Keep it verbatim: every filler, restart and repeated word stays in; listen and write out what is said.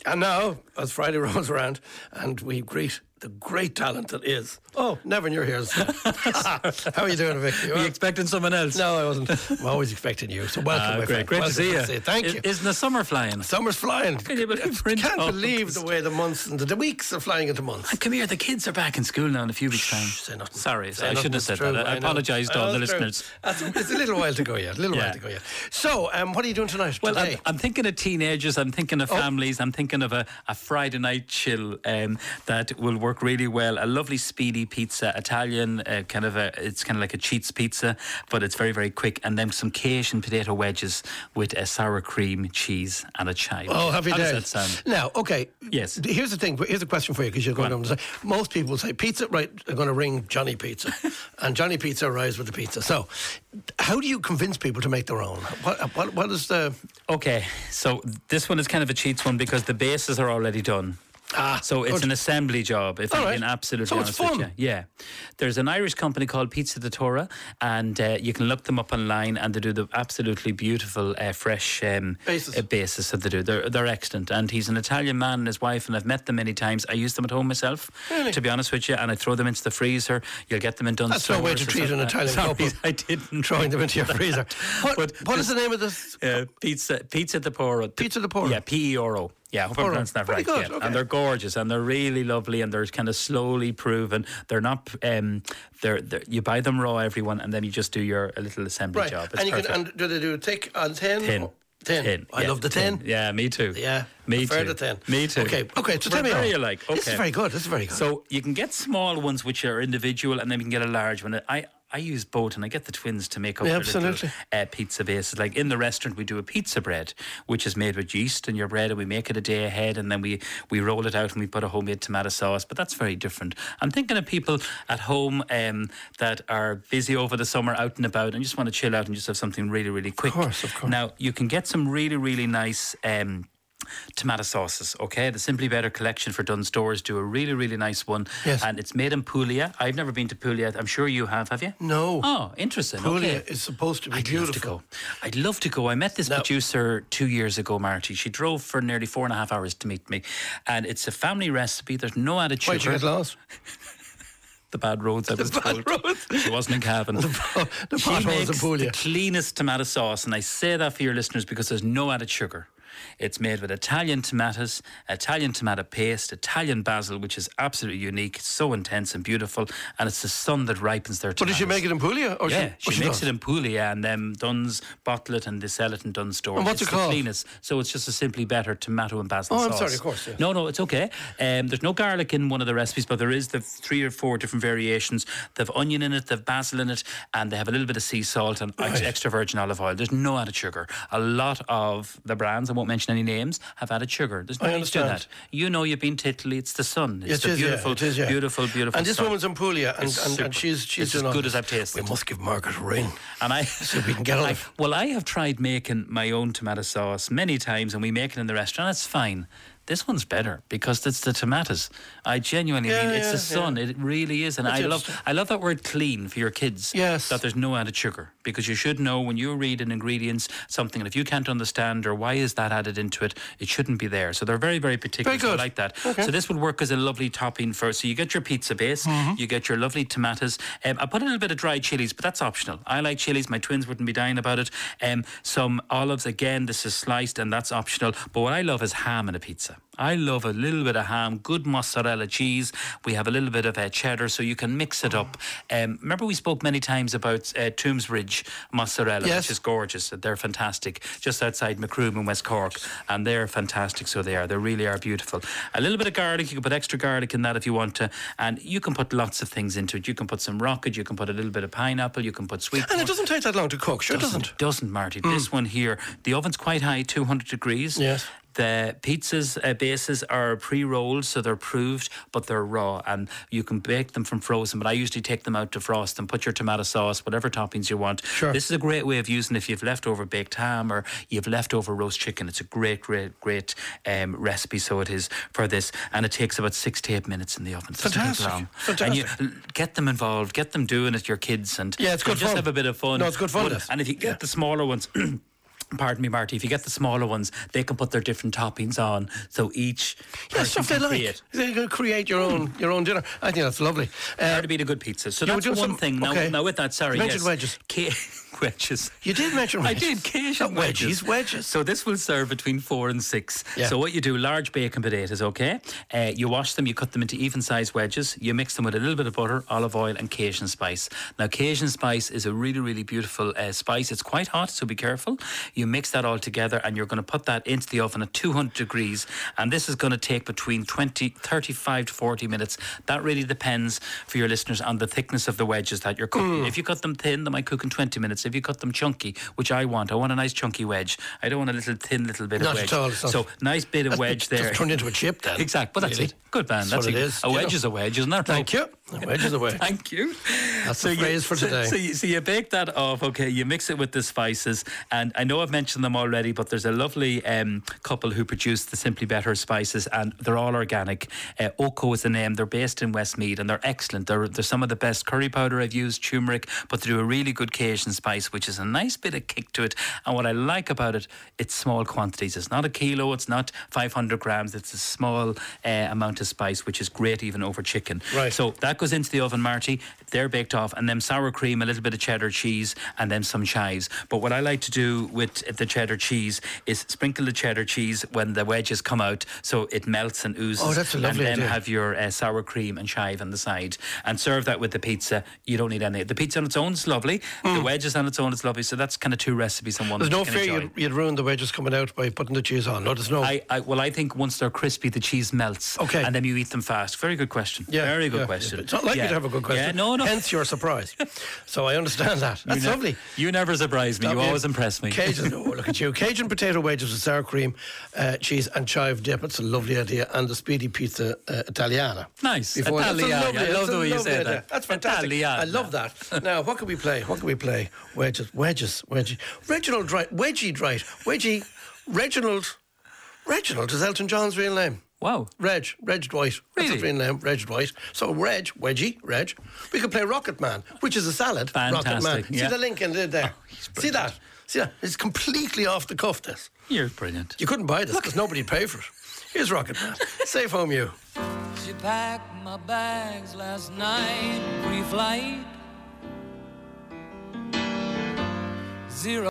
And now, as Friday rolls around, and we greet the great talent that is. Oh, Nevin, you're here. How are you doing, Vic? You Were you well? expecting someone else? No, I wasn't. I'm always expecting you. So welcome, Ah, my great, friend. great welcome to see you. to Thank you. Isn't the summer flying? Summer's flying. Can you believe we're in can't August? believe the way the months and the, the weeks are flying into months. And come here, the kids are back in school now in a few weeks' time. Say nothing. Sorry, Say I nothing. shouldn't have It's said true. that. I, I know. apologise to I all know the it's true. listeners. That's, it's a little while to go yet. A little Yeah. while to go yet. So, um, what are you doing tonight? Well, today? I'm, I'm thinking of teenagers, I'm thinking of Oh. families, I'm thinking of a, a Friday night chill um, that will work really well. A lovely speedy pizza, Italian, uh, kind of a, it's kind of like a Cheats pizza, but it's very, very quick. And then some Cajun potato wedges with a sour cream, cheese, and a chive. Oh, happy How days. does that sound? Now, okay. Yes. Here's the thing. Here's a question for you because you're going on. to say most people say pizza. Right? They're going to ring Johnny Pizza, and Johnny Pizza arrives with the pizza. So, how do you convince people to make their own? What what, what is the? Okay, so this one is kind of a Cheats one because the bases are already done. Ah, So it's good. an assembly job, if All I'm right. being absolutely So it's honest with fun. you. Yeah. There's an Irish company called Pizza de Tora, and uh, you can look them up online, and they do the absolutely beautiful, uh, fresh um, Bases. uh, bases that they do. They're, they're excellent. And he's an Italian man and his wife, and I've met them many times. I use them at home myself, Really? to be honest with you, and I throw them into the freezer. You'll get them in Dunnes That's no way to stores or treat an something. Italian Sorry, couple. I didn't. Throwing them into your freezer. What, But what is this- the name of this? Uh, pizza, pizza de Poro. Pizza de Poro. Yeah, P E R O. Yeah, I hope I'm Poro. pronouncing that Very right. good, Yeah. okay. And they're gorgeous, and they're really lovely, and they're kind of slowly proven. They're not. Um, they're, they're you buy them raw, everyone, and then you just do your a little assembly Right. job. It's And you perfect. can. And do they do thick on ten? Tin. Oh, Ten. Tin. I yeah, love the ten. Yeah, me too. Yeah. Me prefer too. the ten. Me too. Okay. Okay. So We're tell me very how. alike. This is Okay. very good. This is very good. So you can get small ones which are individual, and then you can get a large one. I I use both, and I get the twins to make up Yeah, their absolutely. little uh, pizza bases. Like in the restaurant, we do a pizza bread, which is made with yeast in your bread, and we make it a day ahead, and then we, we roll it out and we put a homemade tomato sauce. But that's very different. I'm thinking of people at home um, that are busy over the summer, out and about, and just want to chill out and just have something really, really quick. Of course, of course. Now, you can get some really, really nice... Um, tomato sauces, okay? The Simply Better collection for Dunnes Stores do a really, really nice one. Yes. And it's made in Puglia. I've never been to Puglia. I'm sure you have, have you? No. Oh, interesting. Puglia okay. is supposed to be I'd beautiful. love to go. I'd love to go. I met this Now- producer two years ago, Marty. She drove for nearly four and a half hours to meet me. And it's a family recipe. There's no added sugar. Why'd you get lost? The bad roads, I was bad told. roads. She wasn't in Cavan. The She potholes in makes Puglia. the cleanest tomato sauce, and I say that for your listeners because there's no added sugar. It's made with Italian tomatoes, Italian tomato paste, Italian basil, which is absolutely unique. It's so intense and beautiful, and it's the sun that ripens their But tomatoes. did she make it in Puglia? Or Yeah, she, she, or makes does? it in Puglia, and then Dunn's bottle it and they sell it in Dunn's stores. And what's it's it the called? cleanest. So it's just a Simply Better tomato and basil Oh, sauce. I'm sorry, of course, yeah. No, no, it's okay. Um, there's no garlic in one of the recipes, but there is the three or four different variations. They've onion in it, they've basil in it, and they have a little bit of sea salt and ex- Right. extra virgin olive oil. There's no added sugar. A lot of the brands, I won't mention any names, have added sugar. There's no I need to do understand. that. You know, you've been to Italy. It's the sun. It's It the is, yeah, beautiful, it is, yeah. beautiful, beautiful. And this sun. woman's in Puglia, and, It's and, super. and she's she's It's as doing all good this. as I've tasted. We must give Margaret a ring. And I, See if we can get on I- it. well, I have tried making my own tomato sauce many times, and we make it in the restaurant. It's fine. This one's better because it's the tomatoes. I genuinely Yeah, mean it's yeah, the sun. yeah. It really is, and That's I love interesting. I love that word clean for your kids. Yes. That there's no added sugar, because you should know when you read an ingredients something, and if you can't understand or why is that added into it, it shouldn't be there. So they're very very particular. Very So I good. like that. Okay. So this would work as a lovely topping for. So you get your pizza base, Mm-hmm. you get your lovely tomatoes. Um, I put a little bit of dried chilies, but that's optional. I like chilies. My twins wouldn't be dying about it. Um, some olives. Again, this is sliced, and that's optional. But what I love is ham in a pizza. I love a little bit of ham, good mozzarella cheese. We have a little bit of uh, cheddar, so you can mix it up. Um, remember, we spoke many times about uh, Tombsbridge mozzarella, Yes. which is gorgeous. They're fantastic, just outside Macroom in West Cork, and they're fantastic. So they are. They really are beautiful. A little bit of garlic. You can put extra garlic in that if you want to, and you can put lots of things into it. You can put some rocket. You can put a little bit of pineapple. You can put sweet. And corn. it doesn't take that long to cook, sure it doesn't. Doesn't, Marty. This one here, the oven's quite high, two hundred degrees. Yes. The pizzas uh, bases are pre-rolled, so they're proved, but they're raw, and you can bake them from frozen. But I usually take them out to frost and put your tomato sauce, whatever toppings you want. Sure. This is a great way of using if you've leftover baked ham or you've leftover roast chicken. It's a great, great, great um, recipe. So it is for this, and it takes about six to eight minutes in the oven. It doesn't take Fantastic. long. Fantastic. And you get them involved, get them doing it, your kids, and Yeah, it's you'll good just fun. have a bit of fun. No, it's good fun, But- this. And if you get Yeah. the smaller ones. Pardon me, Marty. If you get the smaller ones, they can put their different toppings on. So each Yeah, person stuff they can like. create. They can create your own your own dinner. I think that's lovely. Uh, Hard to beat a good pizza. So you were that's doing one some- thing. Now, okay. now with that, sorry, You mentioned yes. wedges. Ca- wedges. You did mention I wedges. did, Cajun Not wedges, wedges. So this will serve between four and six. Yeah. So what you do, large bacon potatoes, okay? Uh, you wash them, you cut them into even sized wedges, you mix them with a little bit of butter, olive oil and Cajun spice. Now Cajun spice is a really, really beautiful uh, spice. It's quite hot, so be careful. You mix that all together and you're going to put that into the oven at two hundred degrees, and this is going to take between twenty, thirty-five to forty minutes. That really depends, for your listeners, on the thickness of the wedges that you're cooking. Mm. If you cut them thin, they might cook in twenty minutes. If you cut them chunky, which I want, I want a nice chunky wedge. I don't want a little thin little bit Not of at wedge. all, it's not. So nice bit of That's wedge just there. turned into a chip then. Exactly, but that's really. it. Good man. That's That's, what a, it is, a you wedge know. is a wedge, isn't that? Thank you. A wedge is a wedge. Thank you. That's the phrase for so, today. So you, so you bake that off, okay, you mix it with the spices, and I know I've mentioned them already, but there's a lovely um, couple who produce the Simply Better spices, and they're all organic. Uh, Oco is the name. They're based in Westmeath, and they're excellent. They're, they're some of the best curry powder I've used, turmeric, but they do a really good Cajun spice, which is a nice bit of kick to it. And what I like about it, it's small quantities. It's not a kilo, it's not five hundred grams, it's a small uh, amount of spice, which is great even over chicken. Right. So that goes into the oven, Marty. They're baked off, and then sour cream, a little bit of cheddar cheese, and then some chives. But what I like to do with the cheddar cheese is sprinkle the cheddar cheese when the wedges come out, so it melts and oozes. Oh, that's a lovely And then idea. have your uh, sour cream and chive on the side, and serve that with the pizza. You don't need any. The pizza on its own is lovely. The wedges on its own is lovely. So that's kind of two recipes in one. There's that no you can fear enjoy. you'd, you'd ruin the wedges coming out by putting the cheese on. No, there's no. I, I, well, I think once they're crispy, the cheese melts. Okay. And then you eat them fast. Very good question. Yeah, Very good yeah. question. It's not like yeah. you to have a good question. Yeah, no, no. Hence your surprise. So I understand that. That's you ne- lovely. You never surprise me. Stop you me. always impress me. Cajun, oh, look at you. Cajun potato wedges with sour cream, uh, cheese and chive dip. It's a lovely idea. And the speedy pizza uh, Italiana. Nice. Before- that's a Italiana. lovely- I love that's the a way you lovely say idea. that. That's fantastic. Italiana. I love that. Now, what can we play? What can we play? Wedges, wedges, wedges. Reginald Wright, Wedgie Wright, Wedgie, Reginald, Reginald is Elton John's real name. Wow. Reg, Reg Dwight. That's his Really? real name, Reg Dwight. So Reg, Wedgie, Reg. We could play Rocket Man, which is a salad. Rocket Man. Fantastic, See yeah. the link in there? there. he's See that? See that? It's completely off the cuff, this. You're brilliant. You couldn't buy this because nobody'd pay for it. Here's Rocket Man. Safe home, you. She packed my bags last night, pre-flight. Zero.